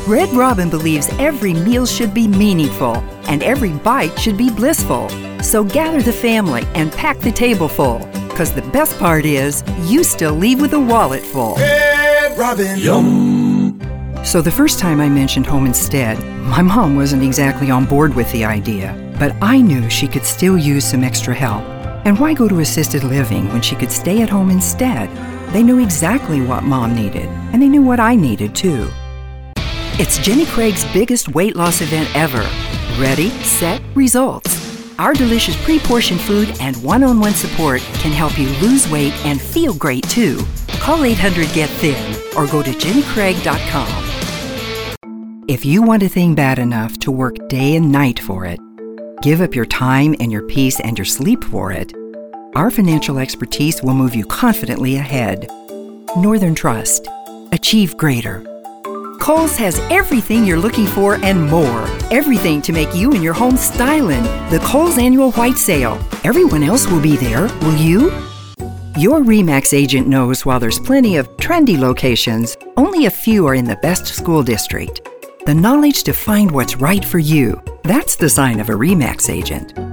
Red Robin believes every meal should be meaningful and every bite should be blissful. So gather the family and pack the table full, because the best part is you still leave with a wallet full. Red Robin. Yum. So the first time I mentioned home instead, my mom wasn't exactly on board with the idea, but I knew she could still use some extra help. And why go to assisted living when she could stay at home instead? They knew exactly what Mom needed, and they knew what I needed too. It's Jenny Craig's biggest weight loss event ever. Ready, set, results. Our delicious pre-portioned food and one-on-one support can help you lose weight and feel great too. Call 800-GET-THIN or go to jennycraig.com. If you want a thing bad enough to work day and night for it, give up your time and your peace and your sleep for it, our financial expertise will move you confidently ahead. Northern Trust. Achieve greater. Kohl's has everything you're looking for and more. Everything to make you and your home styling. The Kohl's Annual White Sale. Everyone else will be there, will you? Your RE/MAX agent knows while there's plenty of trendy locations, only a few are in the best school district. The knowledge to find what's right for you. That's the sign of a RE/MAX agent.